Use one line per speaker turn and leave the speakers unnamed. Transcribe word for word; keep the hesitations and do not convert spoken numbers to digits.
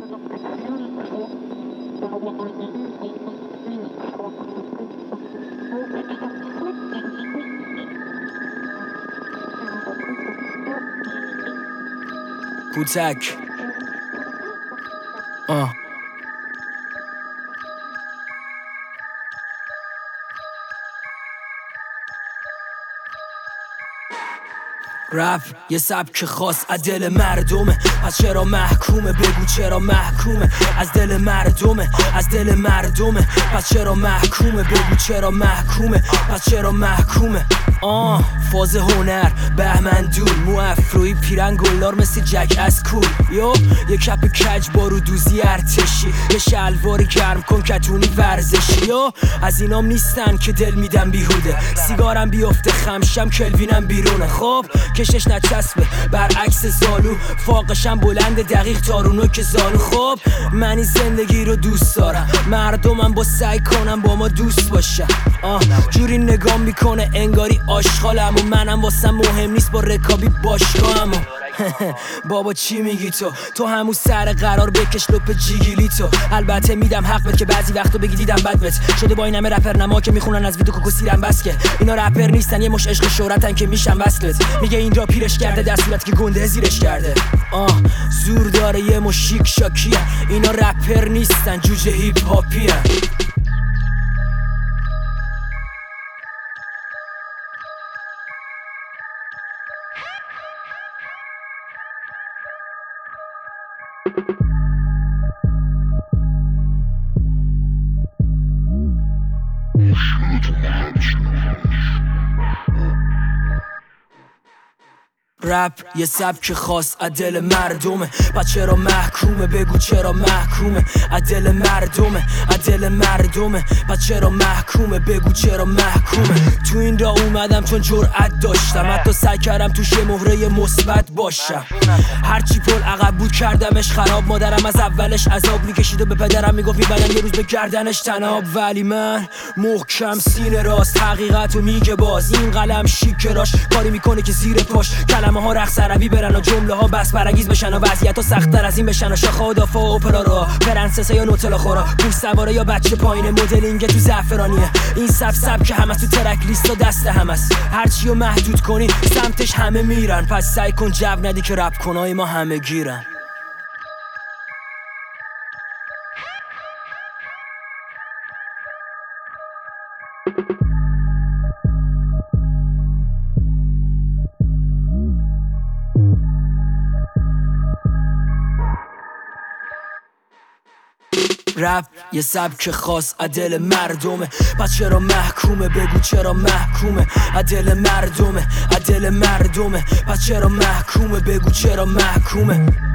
کوتک آه رپ یه سبک خاص از دل مردمه، پس چرا محکومه؟ بگو چرا محکومه؟ از دل مردمه، از دل مردمه، پس چرا محکومه؟ بگو چرا محکومه؟ پس چرا محکومه؟ آه فاز هنر بهمن دور، مو افروی پیرن گلدار مثل جک از کول، یو یه کپ کج بارو دوزی ارتشی، یه شلواری گرم کن کتونی ورزشی، یو از اینام نیستن که دل میدن بیهوده، سیگارم بیفته خمشم کلوینم بیرونه، خب کشش نچسبه برعکس زالو، فاقشم بلند دقیق تارونو که زالو، خب من این زندگی رو دوست دارم، مردمم با سعی کنم با ما دوست باشم، آه جوری نگاه میکنه انگاری آشغالم و منم واسم مهم نیست با رکابی باشگاهم. بابا چی میگی تو؟ تو همون سر قرار بکش لپ جیگیلی تو، البته میدم حق بهت که بعضی وقتا بگی دیدم بد بهت شده با این همه رپر نما که میخونن از ویدیو کوکو سیرم، بس که اینا رپر نیستن، یه مش عشق شهرتن که میشن وصلت، میگه این را پیرش کرده در صورتی که گنده زیرش کرده، آه زور داره یه مش شیک شاکیه، اینا رپر نیستن جوجه هیپ هاپیه. رپ یه سبک خاص از دل مردمه، پس چرا محکومه؟ بگو چرا محکومه؟ از دل مردمه، از دل مردمه، پس چرا محکومه؟ بگو چرا محکومه؟ تو این را اومدم چون جرأت داشتم، حتی سعی کردم توش یه مهره مثبت باشم، هرچی پل عقب بود کردمش خراب، مادرم از اولش عذاب میکشید و به پدرم میگفت میبرم یه روز به گردنش تناب، ولی من محکم سینه راست حقیقتو میگه باز، این قلم شیکراش کاری میکنه که زیر پاش کلمه ها رقص عربی برن و جمله ها بس برانگیز بشن و وضعیت ها سخت‌تر از این بشن و شاخه و دافا و اپرا را پرنسسا یا نوتلا خورا پوش سواره یا بچه پایین مدلینگ تو زعفرانیه، این سب سب که همه تو ترک لیستا دست هم است، هرچی رو محدود کنی سمتش همه میرن، پس سعی کن جو ندی که رپ کنای ما همه گیرن. رپ یه سبک خاص از دل مردمه، پس چرا محکومه؟ بگو چرا محکومه؟ از دل مردمه، از دل مردمه، پس چرا محکومه؟ بگو چرا محکومه؟